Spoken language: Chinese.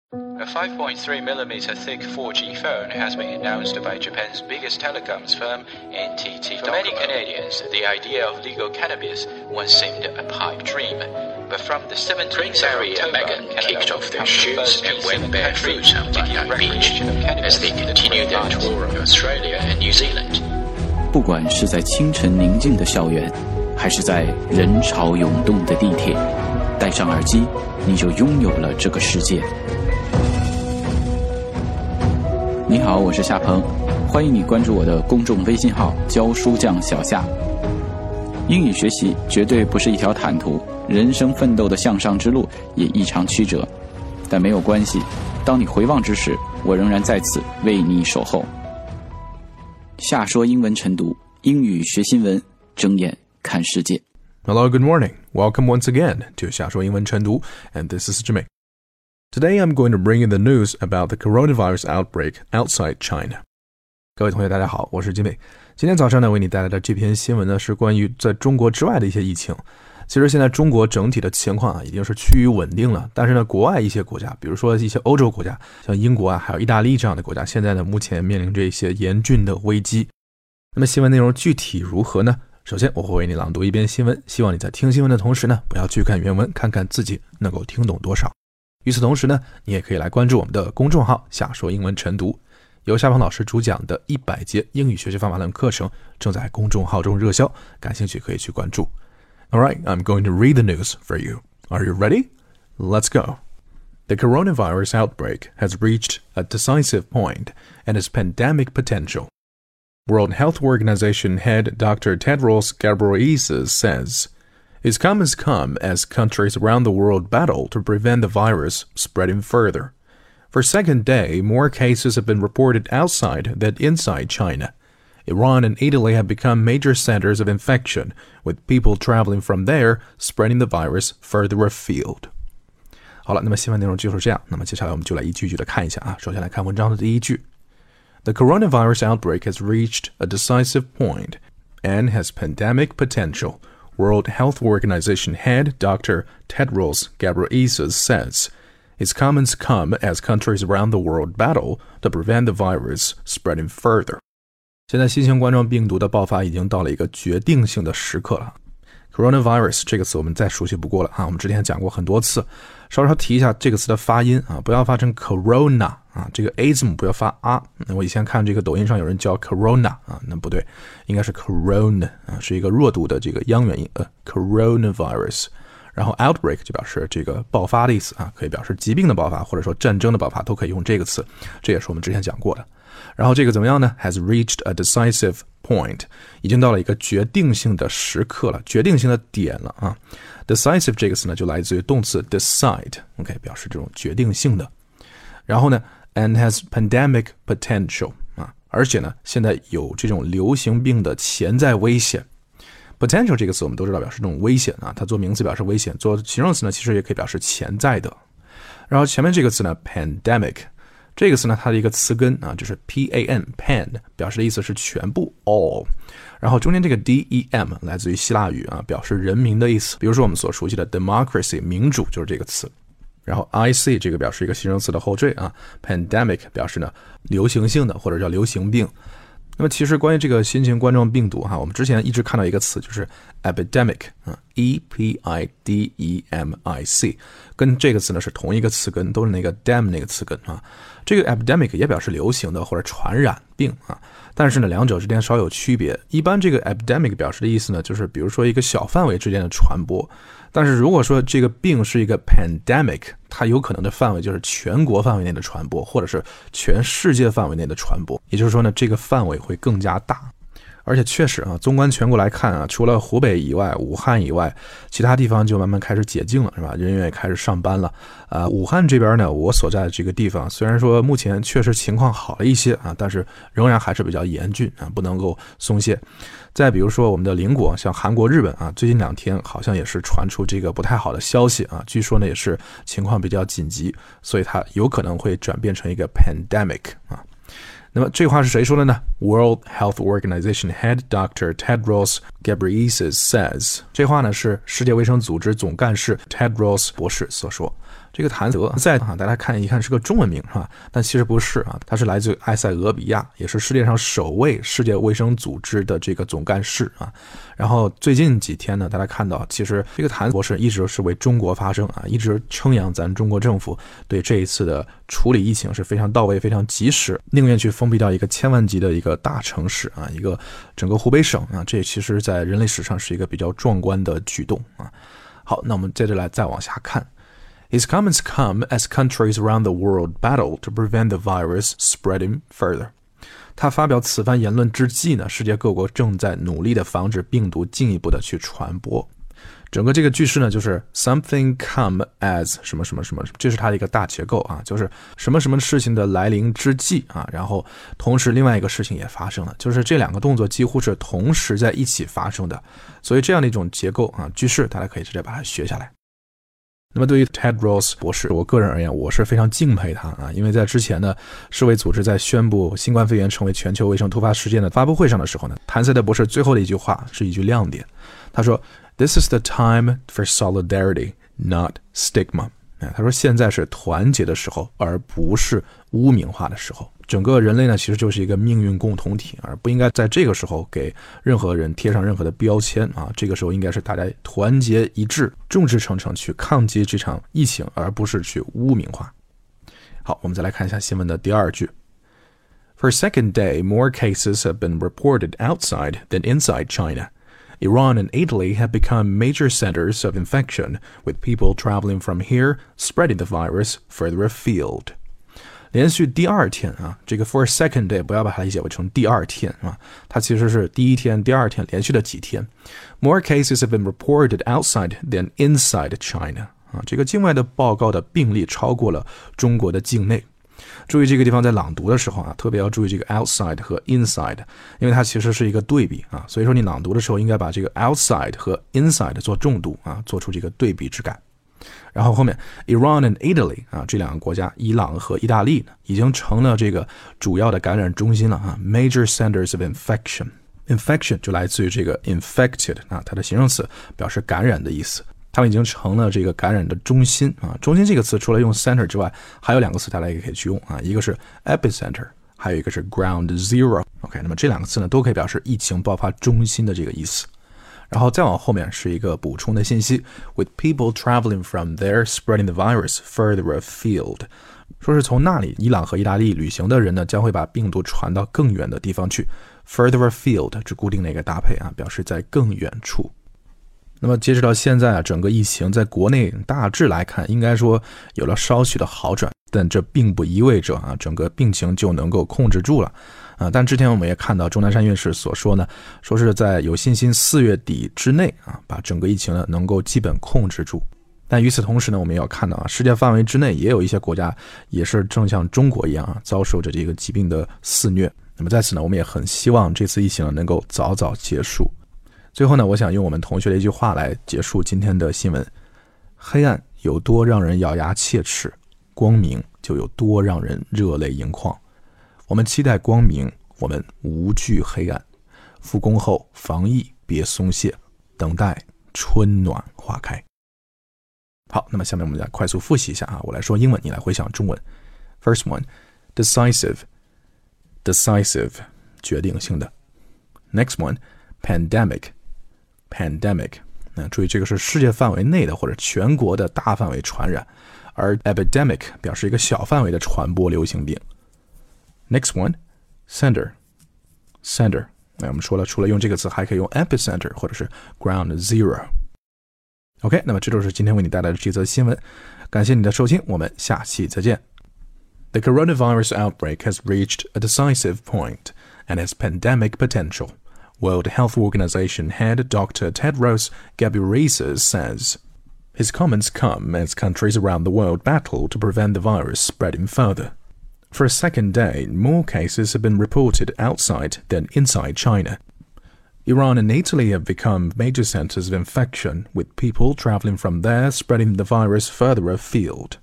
A 5.3mm thick 4G phone has been announced by Japan's biggest telecoms firm, NTT. For many Canadians, the idea of legal cannabis once seemed a pipe dream. But from the 17th Prince Harry and Meghan kicked off their shoes and went barefoot on Bondi Beach as they continued their tour of Australia and New Zealand. 不管是在清晨宁静的校园，还是在人潮涌动的地铁，戴上耳机，你就拥有了这个世界。你好，我是夏鹏，欢迎你关注我的公众微信号教书匠小夏。英语学习绝对不是一条坦途，人生奋斗的向上之路也异常曲折，但没有关系，当你回望之时，我仍然在此为你守候。夏说英文晨读，英语学新闻，睁眼看世界。 Hello, good morning. Welcome once again to 夏说英文晨读, and this is Jimmy.Today I'm going to bring you the news about the coronavirus outbreak outside China. 各位同学大家好，我是Jimmy。今天早上呢为你带来的这篇新闻呢是关于在中国之外的一些疫情。其实现在中国整体的情况已经是趋于稳定了，但是呢国外一些国家，比如说一些欧洲国家，像英国还有意大利这样的国家，现在呢目前面临着一些严峻的危机。那么新闻内容具体如何呢？首先我会为你朗读一遍新闻，希望你在听新闻的同时呢不要去看原文，看看自己能够听懂多少。与此同时呢，你也可以来关注我们的公众号夏说英文晨读，由夏鹏老师主讲的100节英语学习方法论课程正在公众号中热销，感兴趣可以去关注。Alright, I'm going to read the news for you. Are you ready? Let's go. The coronavirus outbreak has reached a decisive point and its pandemic potential. World Health Organization head Dr. Tedros Ghebreyesus says,It's come as countries around the world battle to prevent the virus spreading further. For a second day, more cases have been reported outside than inside China. Iran and Italy have become major centers of infection, with people traveling from there spreading the virus further afield. 好了，那么新闻内容就是这样。那么接下来我们就来一句一句的看一下啊。首先来看文章的第一句。The coronavirus outbreak has reached a decisive point and has pandemic potential.World Health Organization head Dr. Tedros Ghebreyesus says, Its comments come as countries around the world battle to prevent the virus spreading further. 现在新型冠状病毒的爆发已经到了一个决定性的时刻了。Coronavirus 这个词我们再熟悉不过了啊，我们之前讲过很多次，稍稍提一下这个词的发音啊，不要发成 corona 啊，这个 A 字母不要发啊。我以前看这个抖音上有人叫 corona 啊，那不对，应该是 corona 啊，是一个弱读的这个央元音coronavirus。然后 outbreak 就表示这个爆发的意思啊，可以表示疾病的爆发或者说战争的爆发都可以用这个词，这也是我们之前讲过的。然后这个怎么样呢？ Has reached a decisive point， 已经到了一个决定性的时刻了，决定性的点了啊。Decisive 这个词呢就来自于动词 decide，OK， 表示这种决定性的。然后呢 and has pandemic potential 啊，而且呢现在有这种流行病的潜在危险。Potential 这个词我们都知道表示这种危险啊，它做名词表示危险，做形容词呢其实也可以表示潜在的。然后前面这个词呢 pandemic， 这个词呢它的一个词根啊就是 pan pan， 表示的意思是全部 all， 然后中间这个 dem 来自于希腊语啊，表示人民的意思，比如说我们所熟悉的 democracy 民主就是这个词。然后 IC 这个表示一个形容词的后缀啊 pandemic 表示呢流行性的或者叫流行病。那么其实关于这个新型冠状病毒我们之前一直看到一个词就是 epidemic E-P-I-D-E-M-I-C， 跟这个词呢是同一个词根，都是那个 dem 那个词根啊。这个 epidemic 也表示流行的或者传染病啊，但是呢两者之间稍有区别。一般这个 epidemic 表示的意思呢就是比如说一个小范围之间的传播，但是如果说这个病是一个 pandemic， 它有可能的范围就是全国范围内的传播，或者是全世界范围内的传播，也就是说呢这个范围会更加大。而且确实啊，纵观全国来看啊，除了湖北以外、武汉以外，其他地方就慢慢开始解禁了，是吧？人员也开始上班了。武汉这边呢，我所在的这个地方，虽然说目前确实情况好了一些啊，但是仍然还是比较严峻啊，不能够松懈。再比如说我们的邻国，像韩国、日本啊，最近2天好像也是传出这个不太好的消息啊，据说呢也是情况比较紧急，所以它有可能会转变成一个 pandemic 啊。那么这话是谁说的呢？ World Health Organization head Dr. Tedros Ghebreyesus says， 这话呢是世界卫生组织总干事 Tedros 博士所说。 这个谭德赛大家看一看是个中文名是吧？但其实不是它是来自埃塞俄比亚，也是世界上首位世界卫生组织的这个总干事然后最近几天呢，大家看到其实这个谭博士一直是为中国发声一直称扬咱中国政府对这一次的处理疫情是非常到位、非常及时，宁愿去封闭掉一个千万级的一个大城市一个整个湖北省这其实在人类史上是一个比较壮观的举动好，那我们接着来再往下看。His comments come as countries around the world battle to prevent the virus spreading further. 他发表此番言论之际呢，世界各国正在努力的防止病毒进一步的去传播。整个这个句式呢，就是 something come as 什么什么什么，这是它的一个大结构就是什么什么事情的来临之际然后同时另外一个事情也发生了，就是这两个动作几乎是同时在一起发生的，所以这样的一种结构句式大家可以直接把它学下来。那么对于 Tedros 博士，我个人而言我是非常敬佩他因为在之前呢，世卫组织在宣布新冠肺炎成为全球卫生突发事件的发布会上的时候呢，谭赛德博士最后的一句话是一句亮点，他说 This is the time for solidarity, not stigma. 他说现在是团结的时候，而不是污名化的时候。整个人类呢，其实就是一个命运共同体，而不应该在这个时候给任何人贴上任何的标签这个时候应该是大家团结一致，众志成城去抗击这场疫情，而不是去污名化。好，我们再来看一下新闻的第二句。For a second day, more cases have been reported outside than inside China.Iran and Italy have become major centers of infection, with people traveling from here spreading the virus further afield. 连续第二天这个 for a second day 不要把它理解为成第二天它其实是第一天、第二天连续的几天。More cases have been reported outside than inside China. 这个境外的报告的病例超过了中国的境内。注意这个地方在朗读的时候特别要注意这个 outside 和 inside， 因为它其实是一个对比所以说你朗读的时候应该把这个 outside 和 inside 做重读做出这个对比之感。然后后面 Iran and Italy 这两个国家伊朗和意大利呢，已经成了这个主要的感染中心了major centers of infection 就来自于这个 infected 它的形容词表示感染的意思。他们已经成了这个感染的中心中心这个词除了用 center 之外，还有两个词大家也可以去用一个是 epicenter， 还有一个是 ground zero。 OK， 那么这两个词呢都可以表示疫情爆发中心的这个意思。然后再往后面是一个补充的信息 with people traveling from there spreading the virus further afield， 说是从那里伊朗和意大利旅行的人呢将会把病毒传到更远的地方去。 further afield 是固定的一个搭配表示在更远处。那么截止到现在整个疫情在国内大致来看应该说有了稍许的好转，但这并不意味着整个病情就能够控制住了但之前我们也看到钟南山院士所说呢，说是在有信心4月底之内把整个疫情呢能够基本控制住。但与此同时呢，我们也要看到世界范围之内也有一些国家也是正像中国一样遭受着这个疾病的肆虐。那么在此呢，我们也很希望这次疫情能够早早结束。最后呢，我想用我们同学的一句话来结束今天的新闻：黑暗有多让人咬牙切齿，光明就有多让人热泪盈眶。我们期待光明，我们无惧黑暗。复工后防疫别松懈，等待春暖花开。好，那么下面我们来快速复习一下我来说英文，你来回想中文。First one, decisive, decisive 决定性的。Next one, pandemic, pandemic 注意这个是世界范围内的或者全国的大范围传染，而 epidemic 表示一个小范围的传播流行病。Next one, center, center 我们说了除了用这个词还可以用 epicenter 或者是 ground zero。 OK， 那么这就是今天为你带来的这则新闻，感谢你的收听，我们下期再见。The coronavirus outbreak has reached a decisive point and has pandemic potential. World Health Organization head Dr. Tedros Ghebreyesus says. His comments come as countries around the world battle to prevent the virus spreading further. For a second day, more cases have been reported outside than inside China. Iran and Italy have become major centers of infection, with people traveling from there spreading the virus further afield.